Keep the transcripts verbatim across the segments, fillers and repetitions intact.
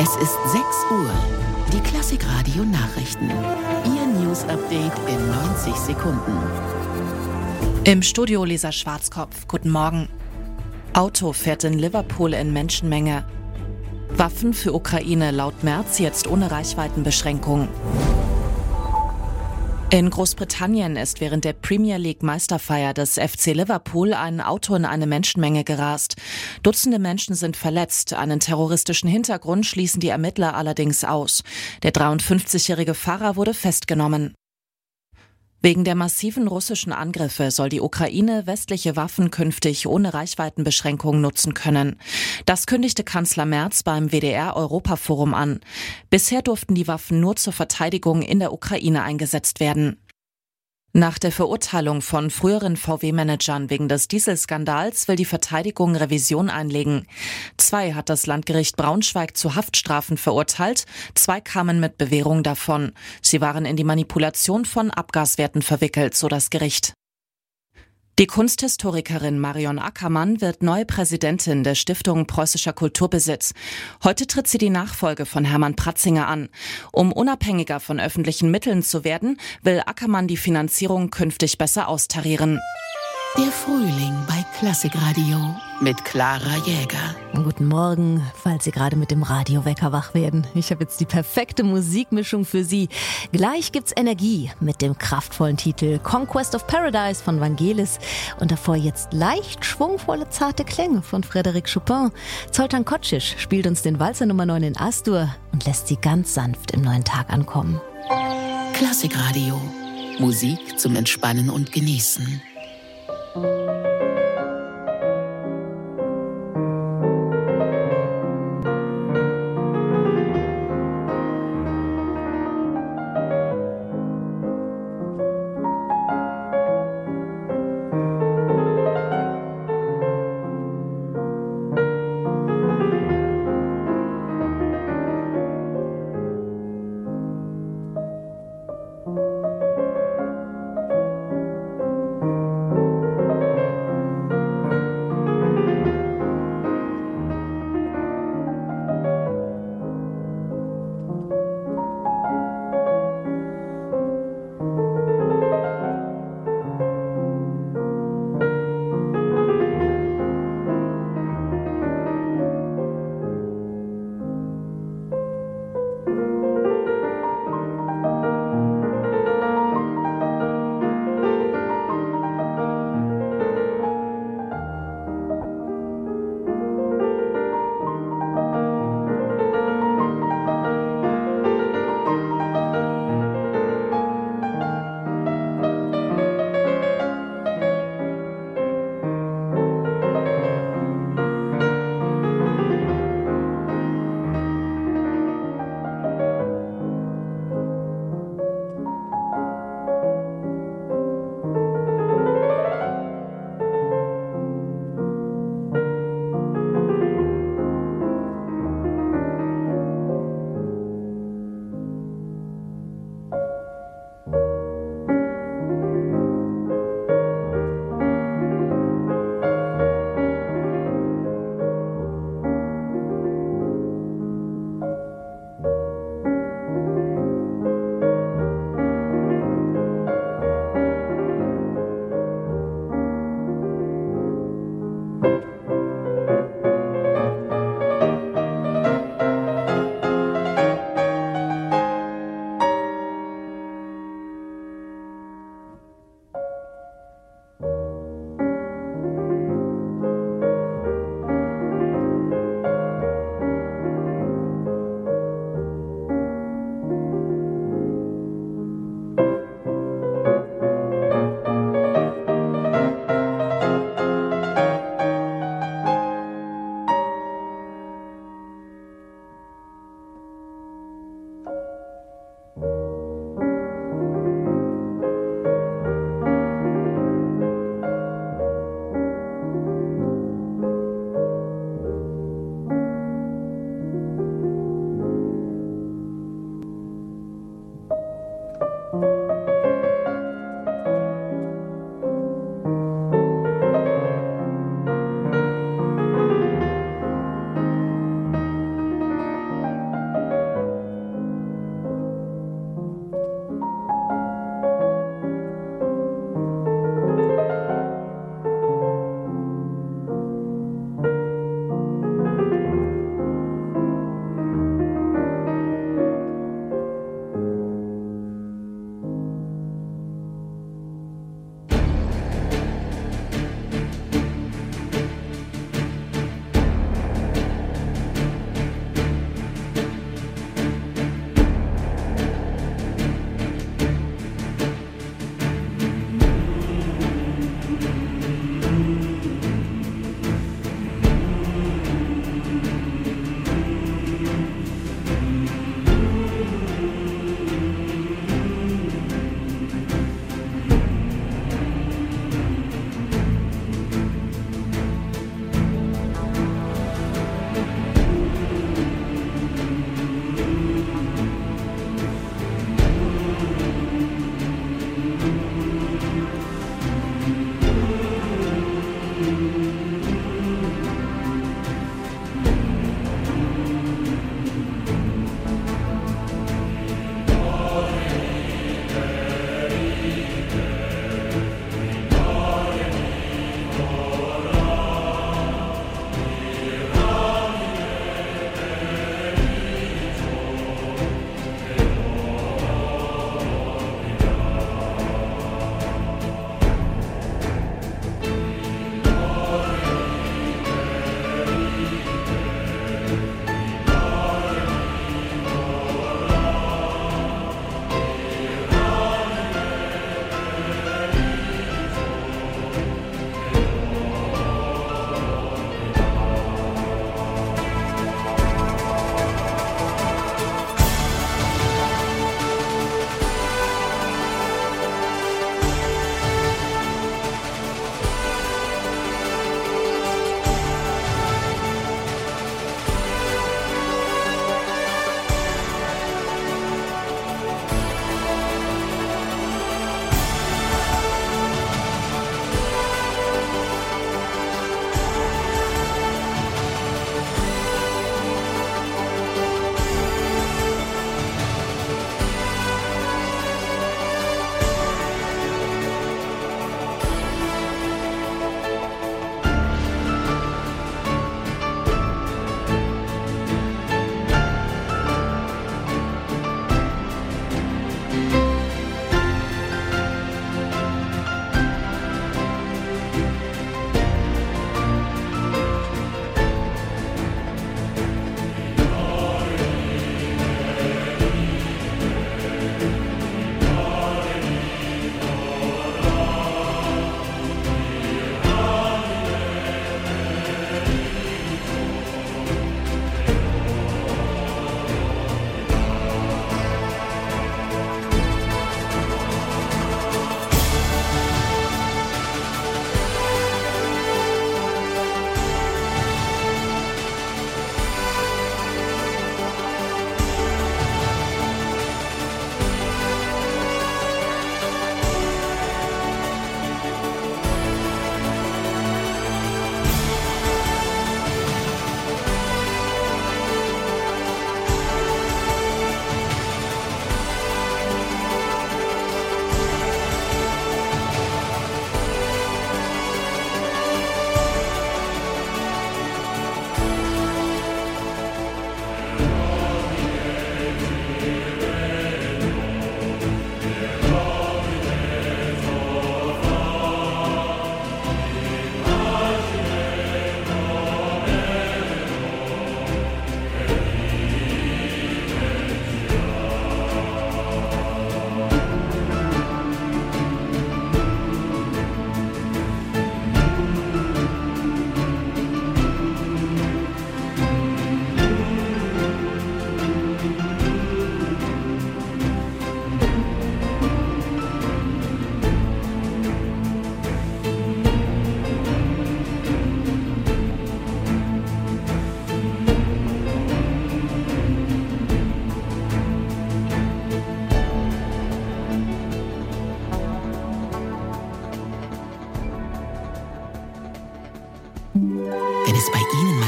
Es ist sechs Uhr. Die Klassikradio Nachrichten. Ihr News-Update in neunzig Sekunden. Im Studio Lisa Schwarzkopf. Guten Morgen. Auto fährt in Liverpool in Menschenmenge. Waffen für Ukraine laut Merz jetzt ohne Reichweitenbeschränkung. In Großbritannien ist während der Premier League Meisterfeier des F C Liverpool ein Auto in eine Menschenmenge gerast. Dutzende Menschen sind verletzt. Einen terroristischen Hintergrund schließen die Ermittler allerdings aus. Der dreiundfünfzigjährige Fahrer wurde festgenommen. Wegen der massiven russischen Angriffe soll die Ukraine westliche Waffen künftig ohne Reichweitenbeschränkung nutzen können. Das kündigte Kanzler Merz beim W D R-Europaforum an. Bisher durften die Waffen nur zur Verteidigung in der Ukraine eingesetzt werden. Nach der Verurteilung von früheren V W-Managern wegen des Dieselskandals will die Verteidigung Revision einlegen. Zwei hat das Landgericht Braunschweig zu Haftstrafen verurteilt, zwei kamen mit Bewährung davon. Sie waren in die Manipulation von Abgaswerten verwickelt, so das Gericht. Die Kunsthistorikerin Marion Ackermann wird neue Präsidentin der Stiftung Preußischer Kulturbesitz. Heute tritt sie die Nachfolge von Hermann Pratzinger an. Um unabhängiger von öffentlichen Mitteln zu werden, will Ackermann die Finanzierung künftig besser austarieren. Der Frühling bei Klassikradio mit Clara Jäger. Guten Morgen, falls Sie gerade mit dem Radiowecker wach werden. Ich habe jetzt die perfekte Musikmischung für Sie. Gleich gibt's Energie mit dem kraftvollen Titel Conquest of Paradise von Vangelis. Und davor jetzt leicht schwungvolle, zarte Klänge von Frédéric Chopin. Zoltan Kocic spielt uns den Walzer Nummer neun in As-Dur und lässt Sie ganz sanft im neuen Tag ankommen. Klassikradio. Musik zum Entspannen und Genießen.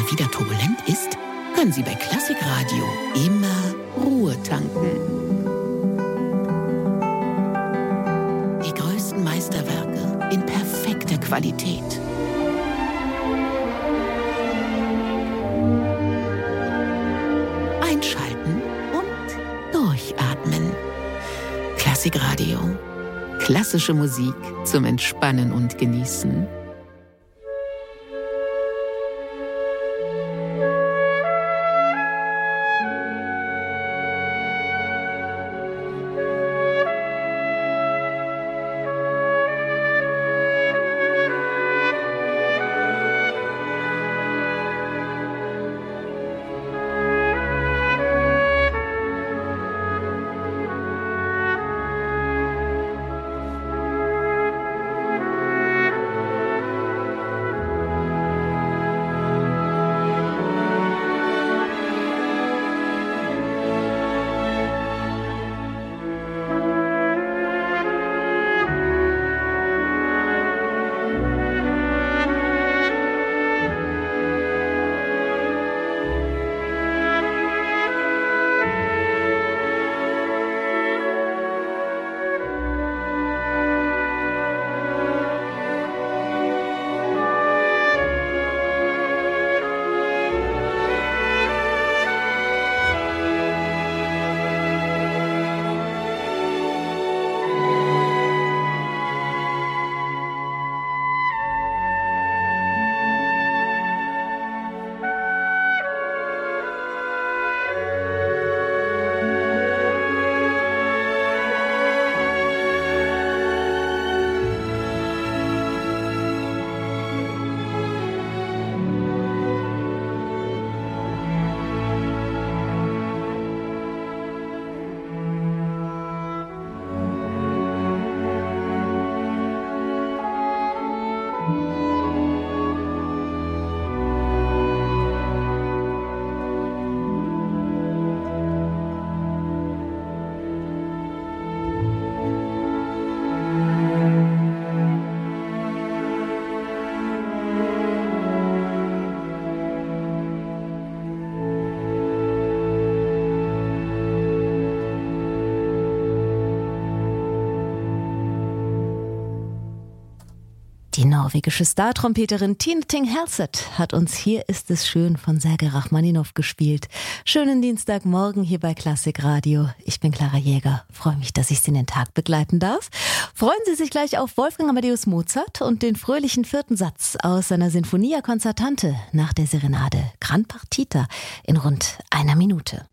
mal wieder turbulent ist, können Sie bei Klassikradio immer Ruhe tanken. Die größten Meisterwerke in perfekter Qualität. Einschalten und durchatmen. Klassikradio. Klassische Musik zum Entspannen und Genießen. Die norwegische Star-Trompeterin Tine Thing Helseth hat uns Hier ist es schön von Sergei Rachmaninow gespielt. Schönen Dienstagmorgen hier bei Klassikradio. Ich bin Clara Jäger. Freue mich, dass ich Sie in den Tag begleiten darf. Freuen Sie sich gleich auf Wolfgang Amadeus Mozart und den fröhlichen vierten Satz aus seiner Sinfonia Concertante nach der Serenade Gran Partita in rund einer Minute.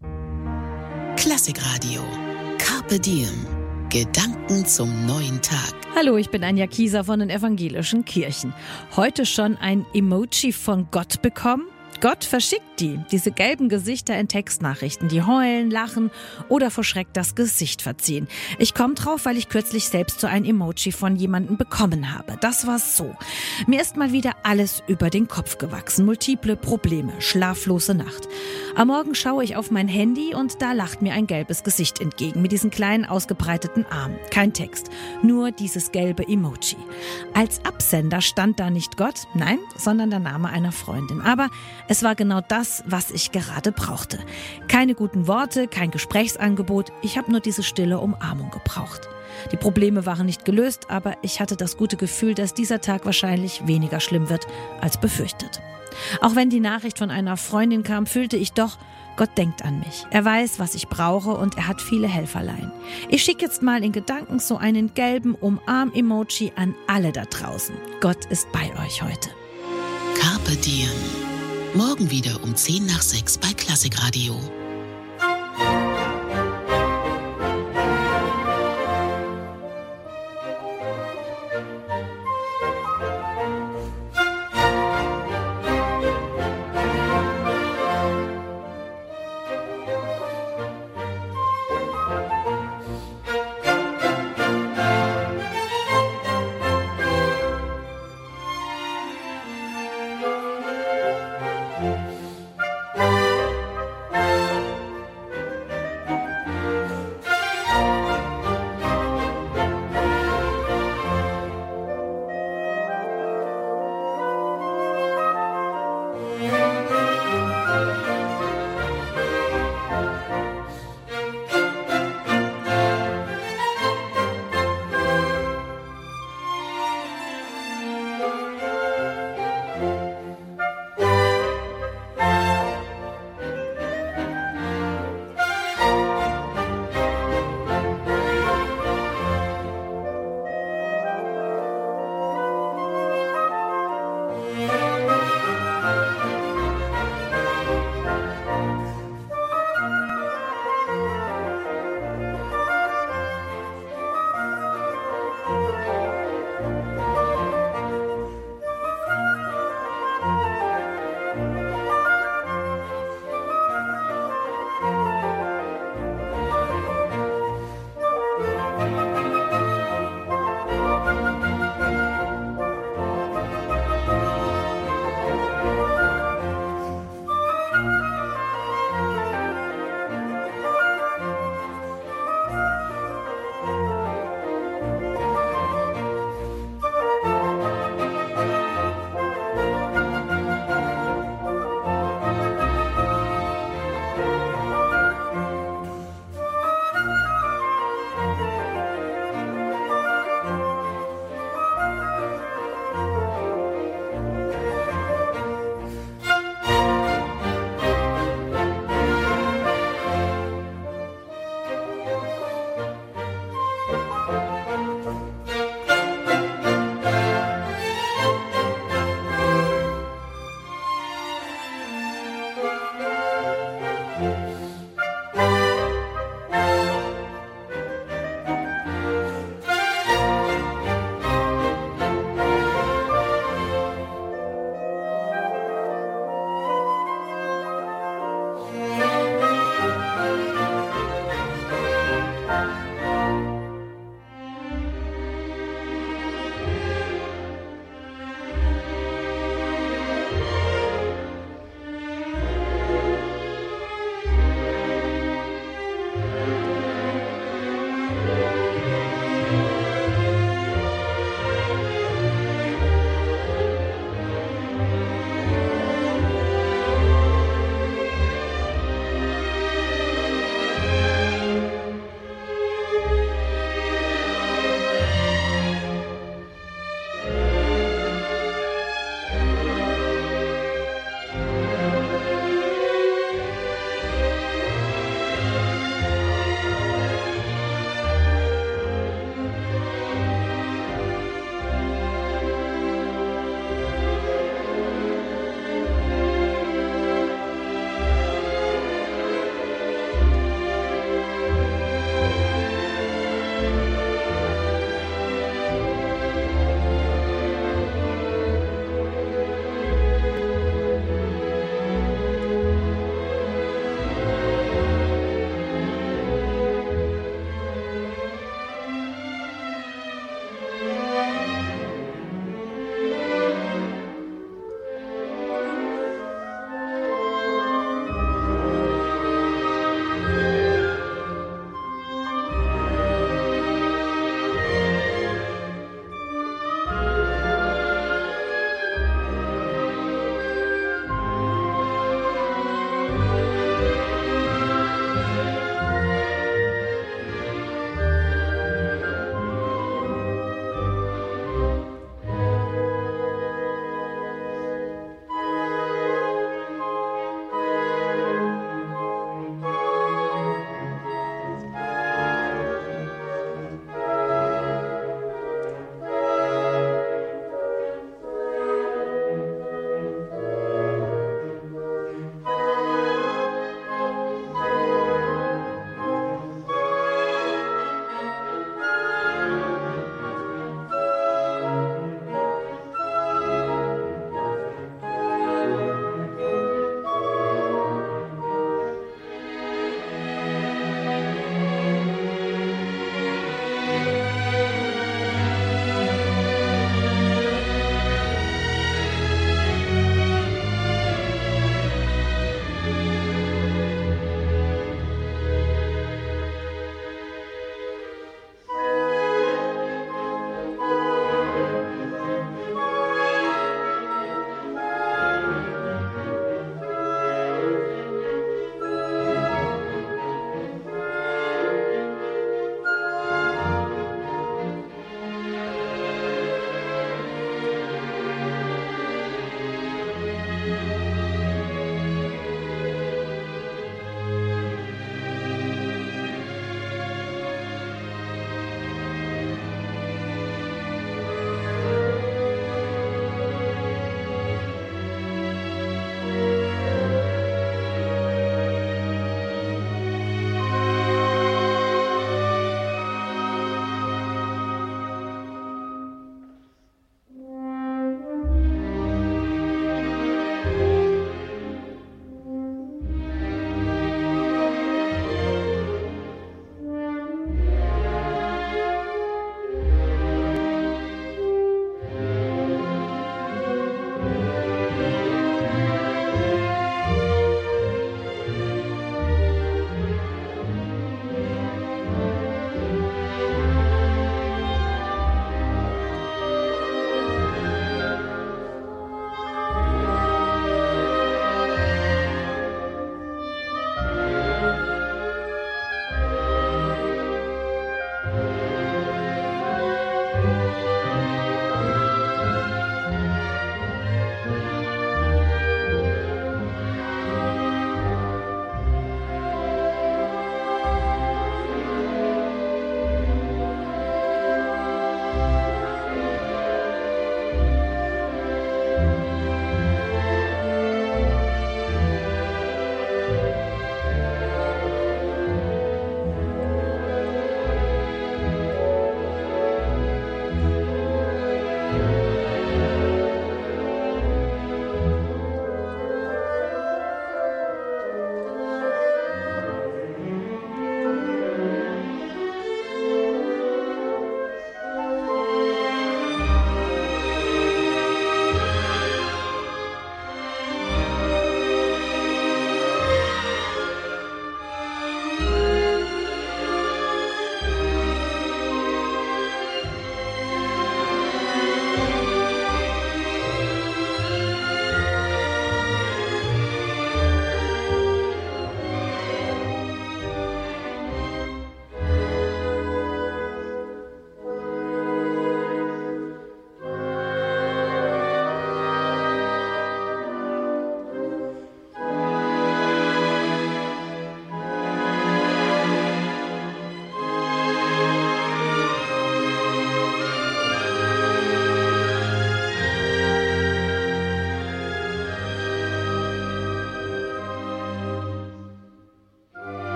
Klassikradio. Carpe Diem. Gedanken zum neuen Tag. Hallo, ich bin Anja Kieser von den Evangelischen Kirchen. Heute schon ein Emoji von Gott bekommen? Gott verschickt die, diese gelben Gesichter in Textnachrichten, die heulen, lachen oder vor Schreck das Gesicht verziehen. Ich komme drauf, weil ich kürzlich selbst so ein Emoji von jemandem bekommen habe. Das war so. Mir ist mal wieder alles über den Kopf gewachsen. Multiple Probleme, schlaflose Nacht. Am Morgen schaue ich auf mein Handy und da lacht mir ein gelbes Gesicht entgegen mit diesen kleinen ausgebreiteten Armen. Kein Text, nur dieses gelbe Emoji. Als Absender stand da nicht Gott, nein, sondern der Name einer Freundin. Aber es war genau das, was ich gerade brauchte. Keine guten Worte, kein Gesprächsangebot, ich habe nur diese stille Umarmung gebraucht. Die Probleme waren nicht gelöst, aber ich hatte das gute Gefühl, dass dieser Tag wahrscheinlich weniger schlimm wird als befürchtet. Auch wenn die Nachricht von einer Freundin kam, fühlte ich doch, Gott denkt an mich. Er weiß, was ich brauche und er hat viele Helferlein. Ich schicke jetzt mal in Gedanken so einen gelben Umarm-Emoji an alle da draußen. Gott ist bei euch heute. Carpe Diem. Morgen wieder um zehn nach sechs bei Klassikradio.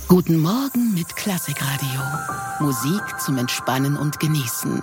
Guten Morgen mit Klassikradio. Musik zum Entspannen und Genießen.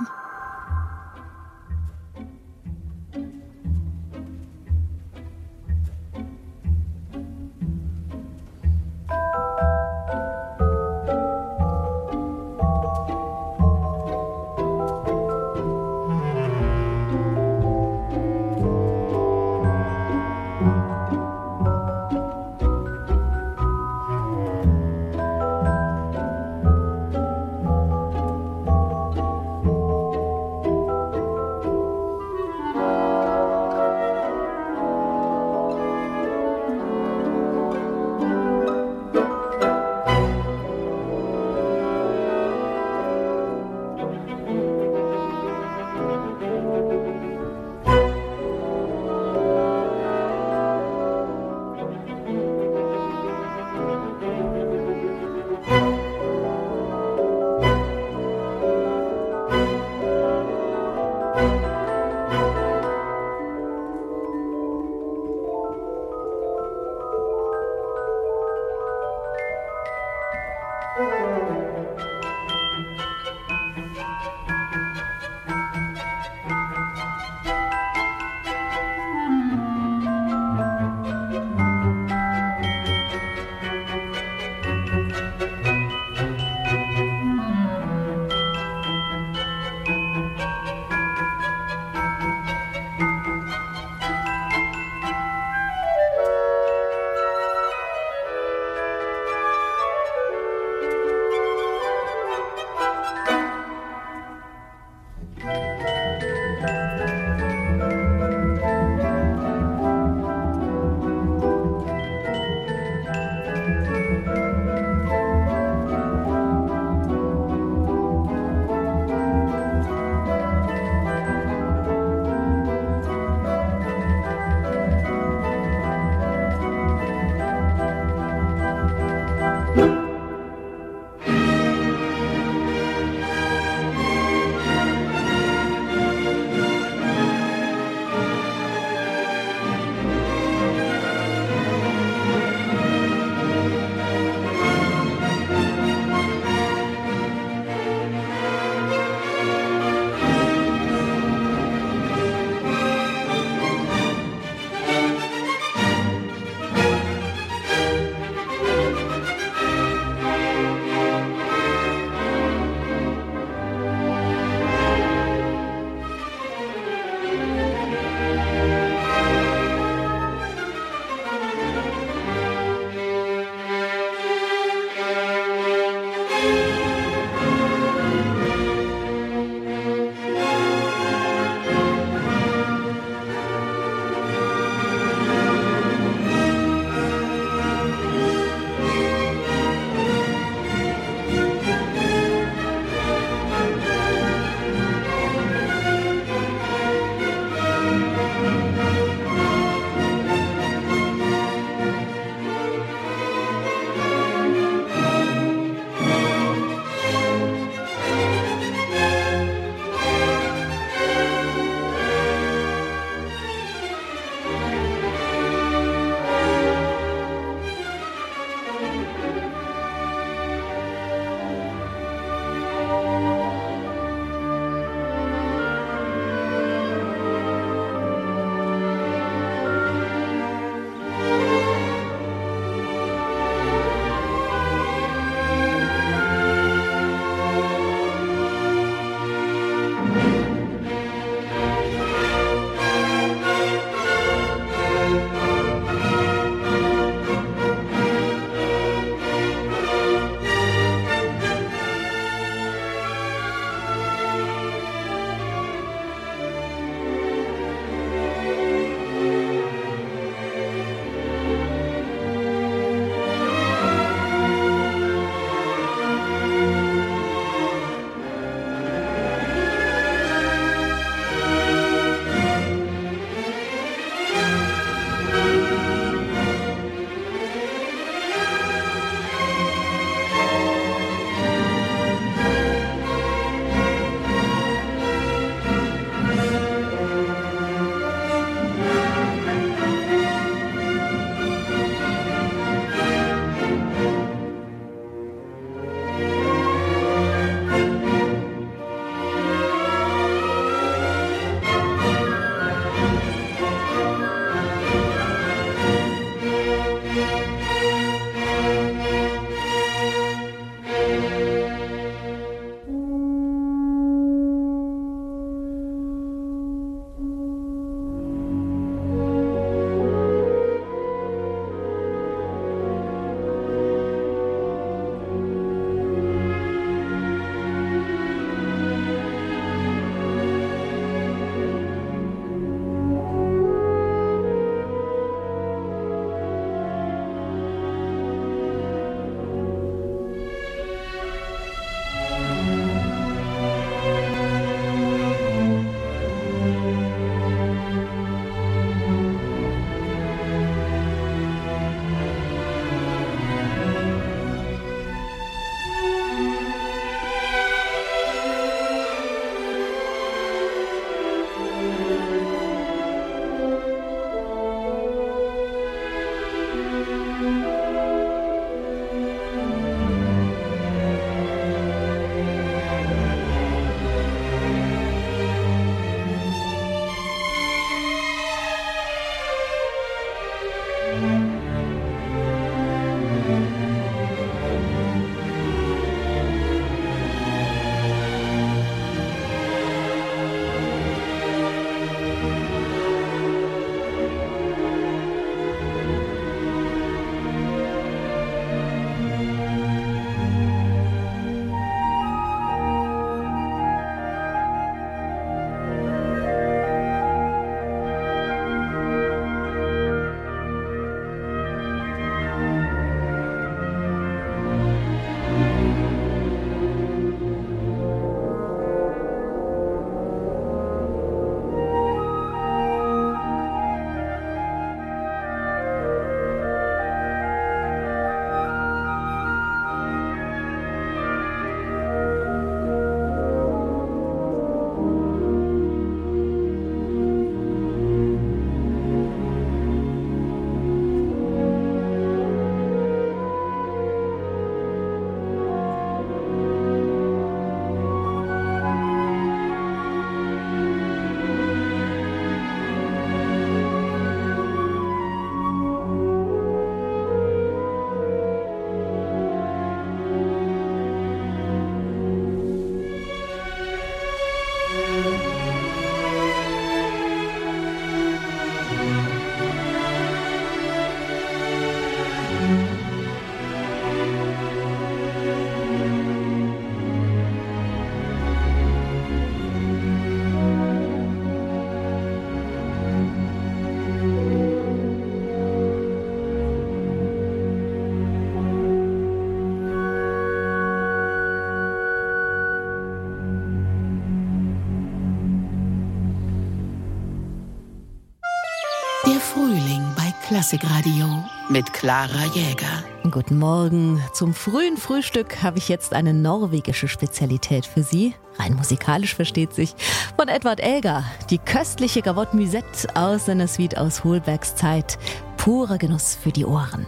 Der Frühling bei Klassikradio mit Clara Jäger. Guten Morgen. Zum frühen Frühstück habe ich jetzt eine norwegische Spezialität für Sie. Rein musikalisch versteht sich. Von Edvard Elgar. Die köstliche Gavotte Musette aus seiner Suite aus Holbergs Zeit. Purer Genuss für die Ohren.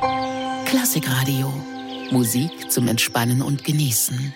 Klassikradio. Musik zum Entspannen und Genießen.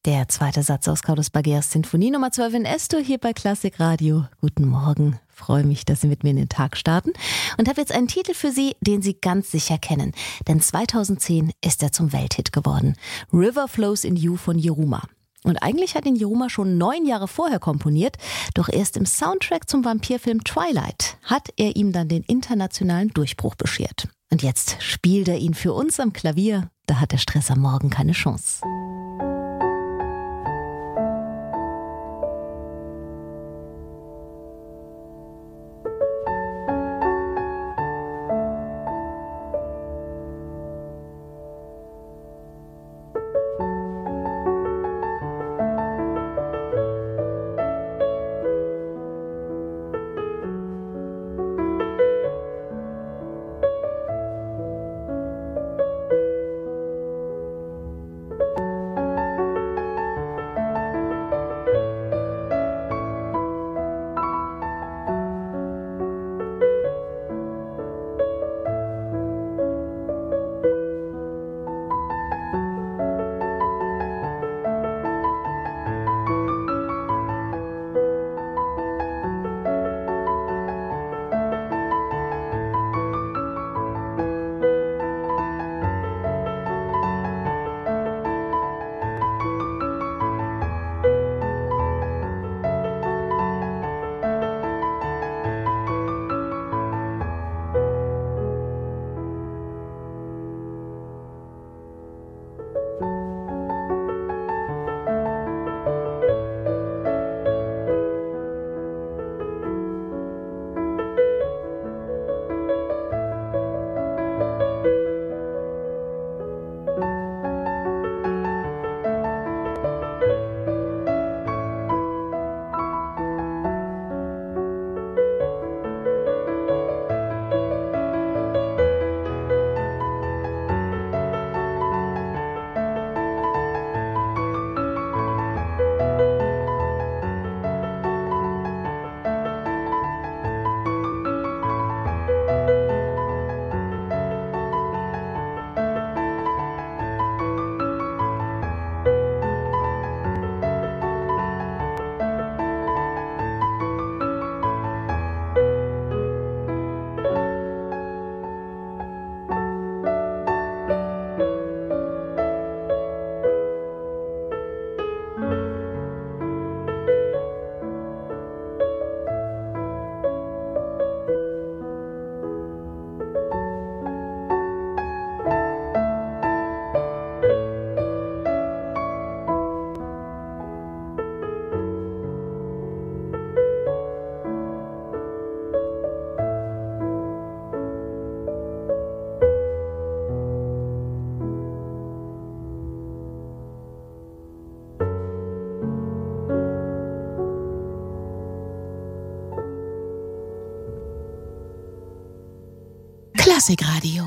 Der zweite Satz aus Carlos Baguias Sinfonie Nummer zwölf in Es-Dur hier bei Klassik Radio. Guten Morgen, freue mich, dass Sie mit mir in den Tag starten und habe jetzt einen Titel für Sie, den Sie ganz sicher kennen. Denn zweitausendzehn ist er zum Welthit geworden. River Flows in You von Yiruma. Und eigentlich hat ihn Yiruma schon neun Jahre vorher komponiert, doch erst im Soundtrack zum Vampirfilm Twilight hat er ihm dann den internationalen Durchbruch beschert. Und jetzt spielt er ihn für uns am Klavier, da hat der Stress am Morgen keine Chance. Klassikradio.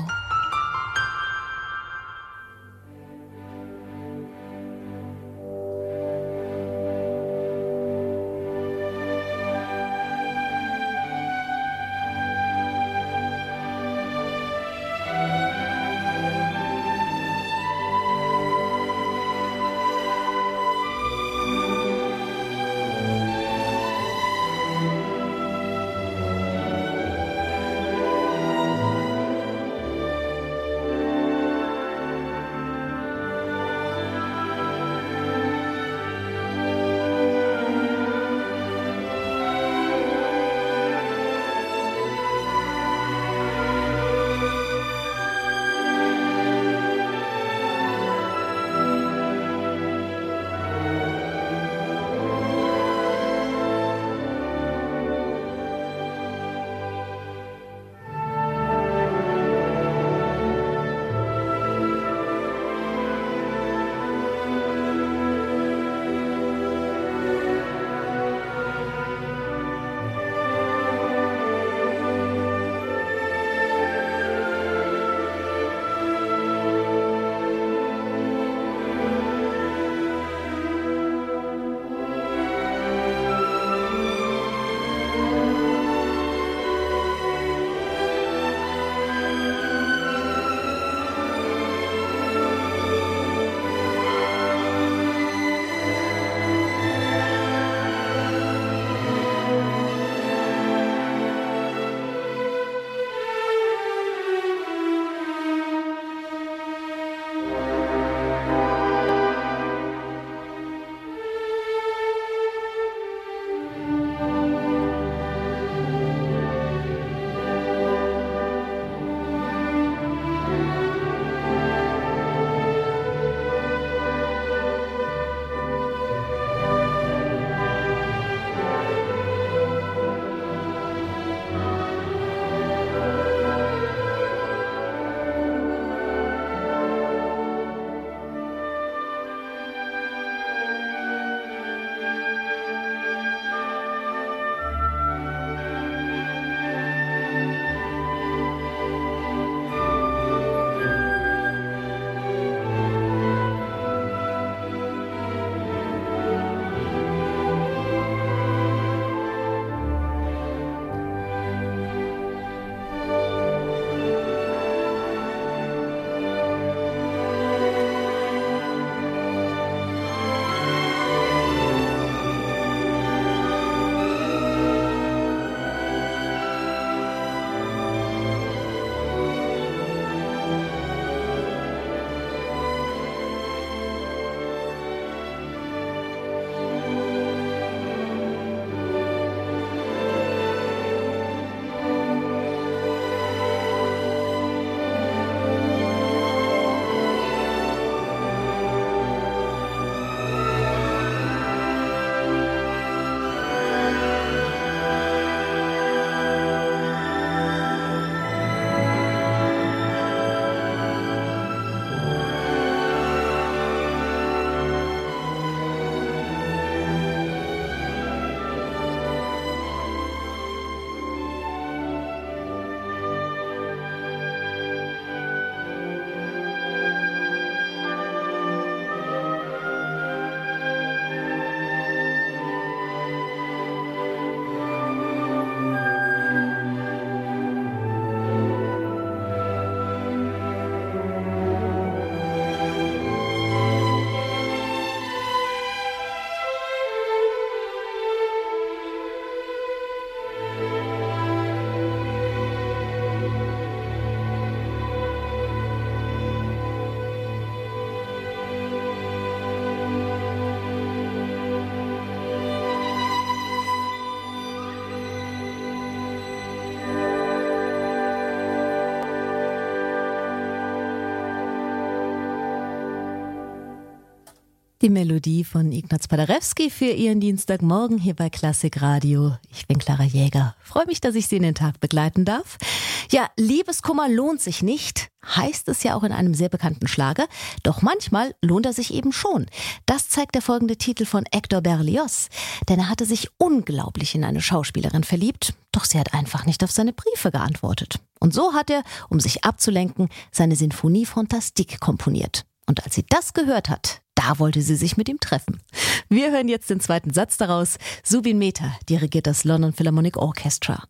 Die Melodie von Ignaz Paderewski für Ihren Dienstagmorgen hier bei Klassik Radio. Ich bin Clara Jäger. Freue mich, dass ich Sie in den Tag begleiten darf. Ja, Liebeskummer lohnt sich nicht, heißt es ja auch in einem sehr bekannten Schlager. Doch manchmal lohnt er sich eben schon. Das zeigt der folgende Titel von Hector Berlioz. Denn er hatte sich unglaublich in eine Schauspielerin verliebt. Doch sie hat einfach nicht auf seine Briefe geantwortet. Und so hat er, um sich abzulenken, seine Sinfonie Fantastique komponiert. Und als sie das gehört hat, da wollte sie sich mit ihm treffen. Wir hören jetzt den zweiten Satz daraus. Zubin Mehta dirigiert das London Philharmonic Orchestra.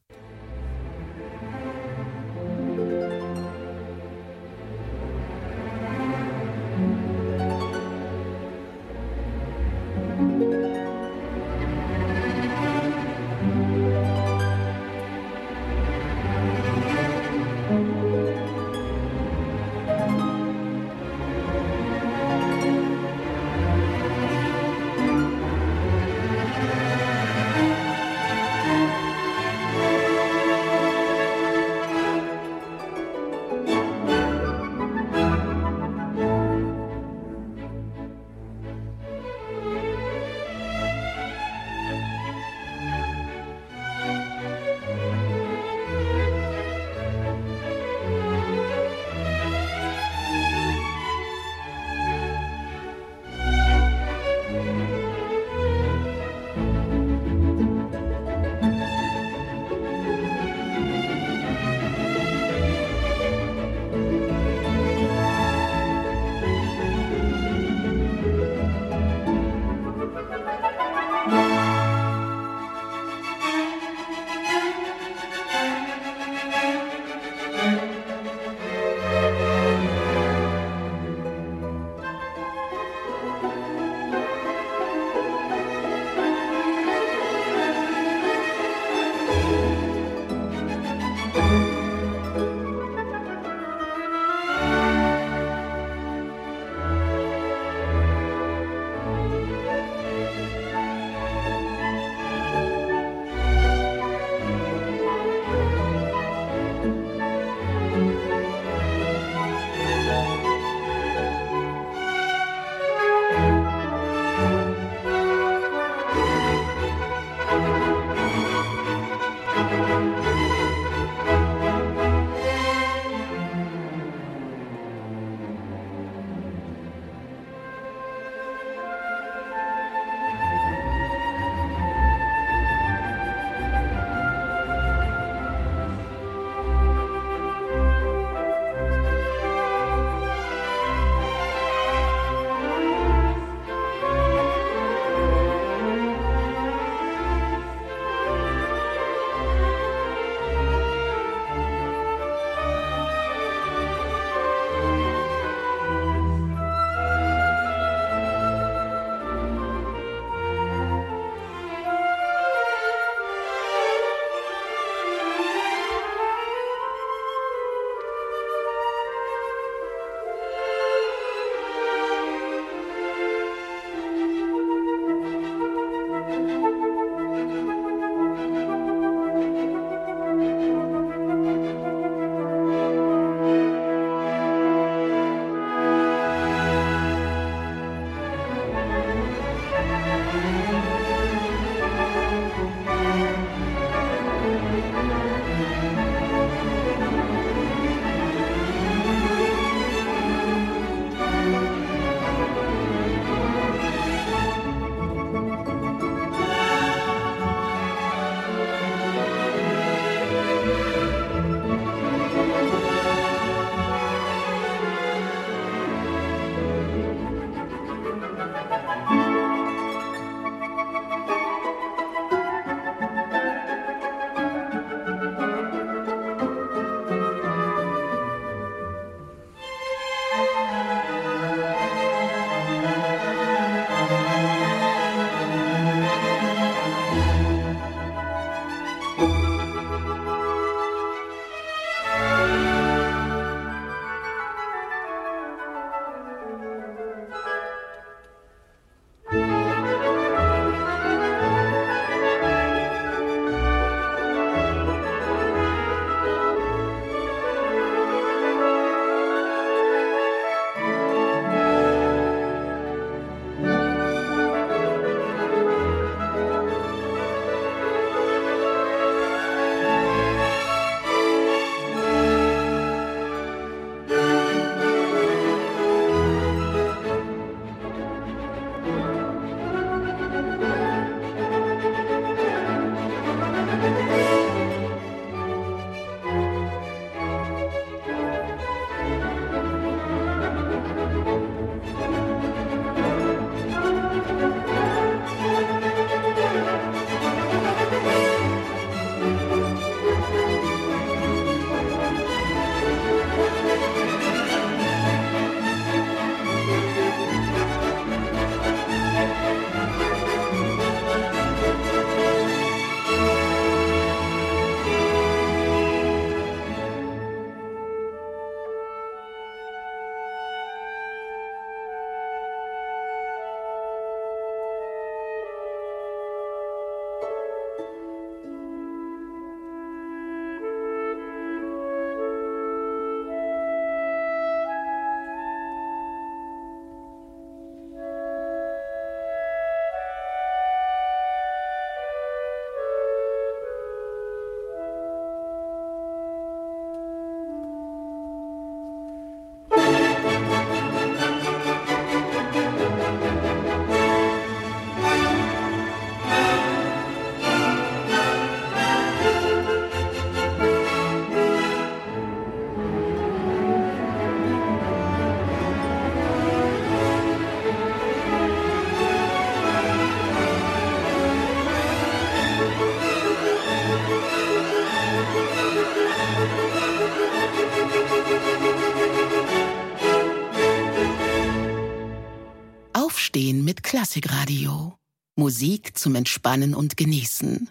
hört Klassikradio. Musik zum Entspannen und Genießen.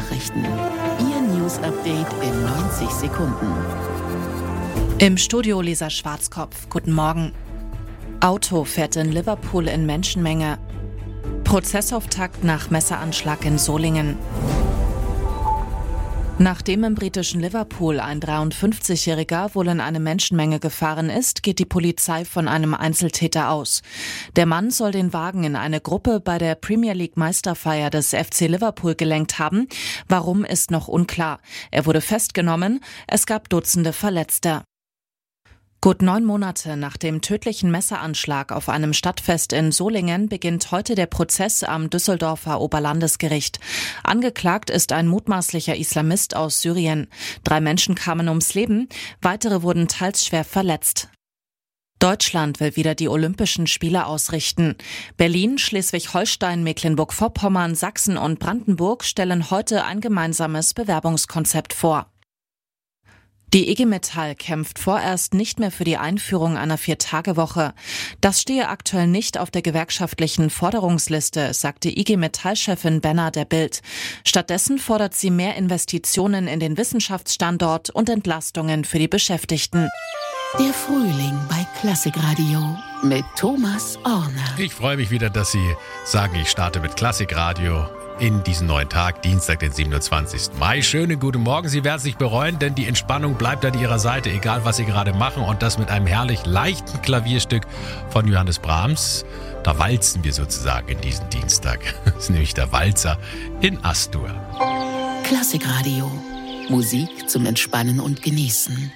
Nachrichten. Ihr News-Update in neunzig Sekunden. Im Studio Lisa Schwarzkopf. Guten Morgen. Auto fährt in Liverpool in Menschenmenge. Prozessauftakt nach Messeranschlag in Solingen. Nachdem im britischen Liverpool ein dreiundfünfzigjähriger wohl in eine Menschenmenge gefahren ist, geht die Polizei von einem Einzeltäter aus. Der Mann soll den Wagen in eine Gruppe bei der Premier League Meisterfeier des F C Liverpool gelenkt haben. Warum, ist noch unklar. Er wurde festgenommen. Es gab Dutzende Verletzte. Gut neun Monate nach dem tödlichen Messeranschlag auf einem Stadtfest in Solingen beginnt heute der Prozess am Düsseldorfer Oberlandesgericht. Angeklagt ist ein mutmaßlicher Islamist aus Syrien. Drei Menschen kamen ums Leben, weitere wurden teils schwer verletzt. Deutschland will wieder die Olympischen Spiele ausrichten. Berlin, Schleswig-Holstein, Mecklenburg-Vorpommern, Sachsen und Brandenburg stellen heute ein gemeinsames Bewerbungskonzept vor. Die I G Metall kämpft vorerst nicht mehr für die Einführung einer Vier-Tage-Woche. Das stehe aktuell nicht auf der gewerkschaftlichen Forderungsliste, sagte I G Metall-Chefin Benner der Bild. Stattdessen fordert sie mehr Investitionen in den Wissenschaftsstandort und Entlastungen für die Beschäftigten. Der Frühling bei Klassikradio mit Thomas Orner. Ich freue mich wieder, dass Sie sagen, ich starte mit Klassikradio in diesen neuen Tag, Dienstag, den siebenundzwanzigsten Mai. Schönen guten Morgen. Sie werden es nicht bereuen, denn die Entspannung bleibt an Ihrer Seite, egal was Sie gerade machen. Und das mit einem herrlich leichten Klavierstück von Johannes Brahms. Da walzen wir sozusagen in diesen Dienstag. Das ist nämlich der Walzer in Astur. Klassikradio. Musik zum Entspannen und Genießen.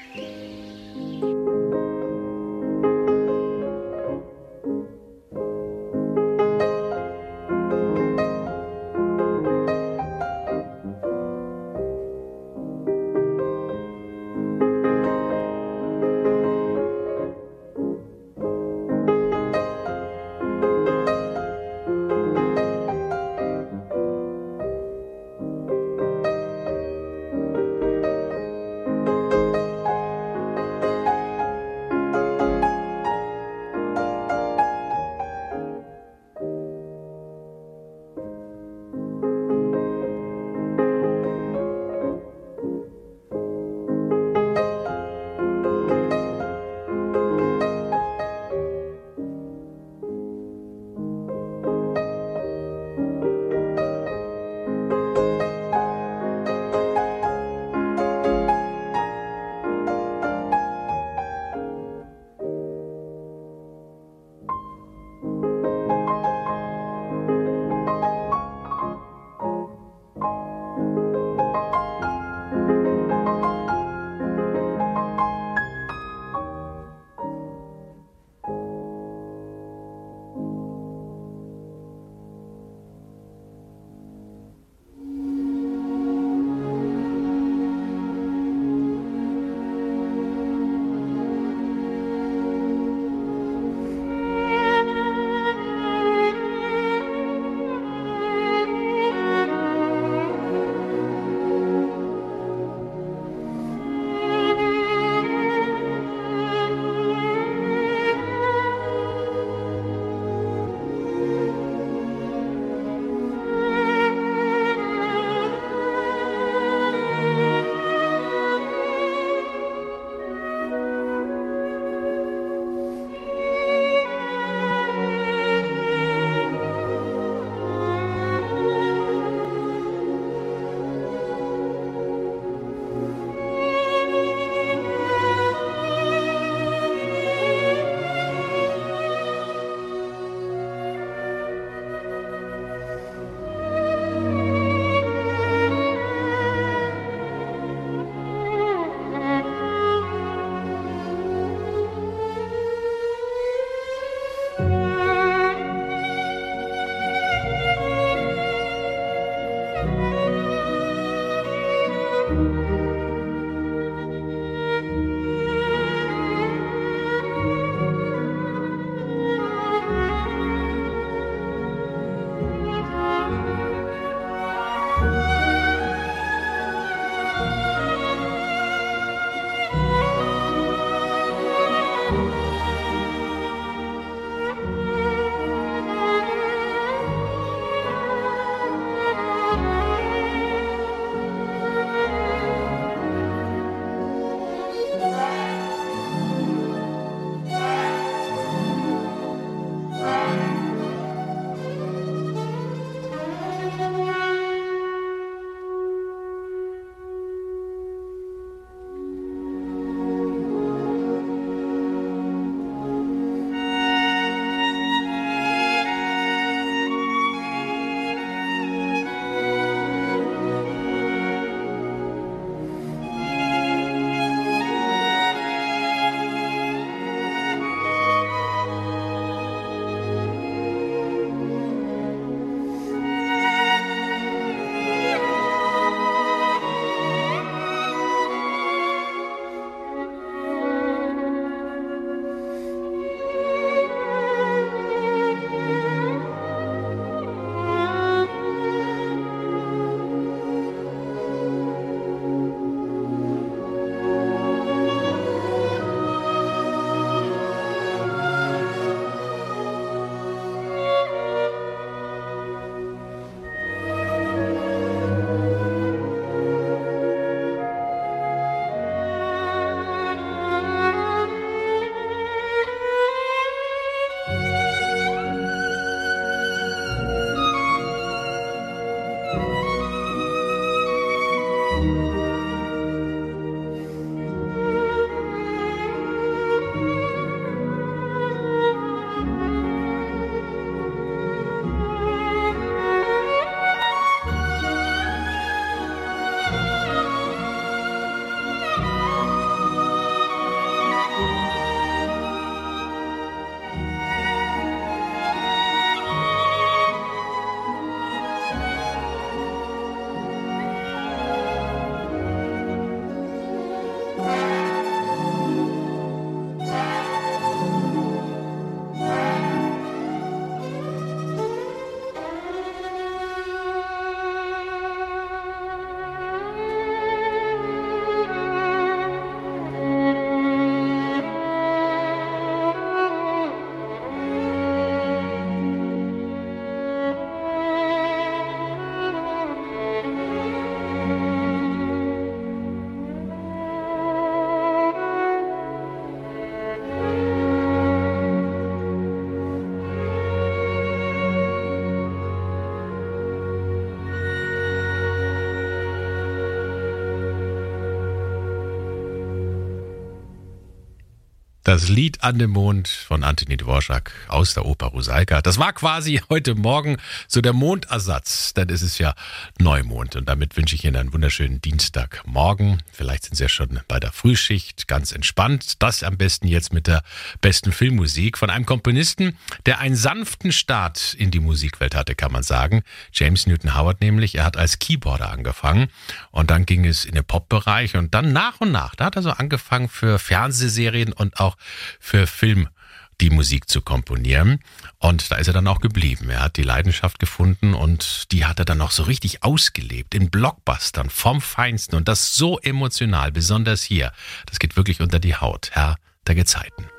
Das Lied an dem Mond von Antonín Dvořák aus der Oper Rusalka. Das war quasi heute Morgen so der Mondersatz, denn es ist ja Neumond. Und damit wünsche ich Ihnen einen wunderschönen Dienstagmorgen. Vielleicht sind Sie ja schon bei der Frühschicht ganz entspannt. Das am besten jetzt mit der besten Filmmusik von einem Komponisten, der einen sanften Start in die Musikwelt hatte, kann man sagen. James Newton Howard nämlich. Er hat als Keyboarder angefangen und dann ging es in den Pop-Bereich und dann nach und nach, da hat er so angefangen für Fernsehserien und auch für Film die Musik zu komponieren. Und da ist er dann auch geblieben. Er hat die Leidenschaft gefunden und die hat er dann auch so richtig ausgelebt in Blockbustern vom Feinsten und das so emotional, besonders hier. Das geht wirklich unter die Haut, Herr der Gezeiten.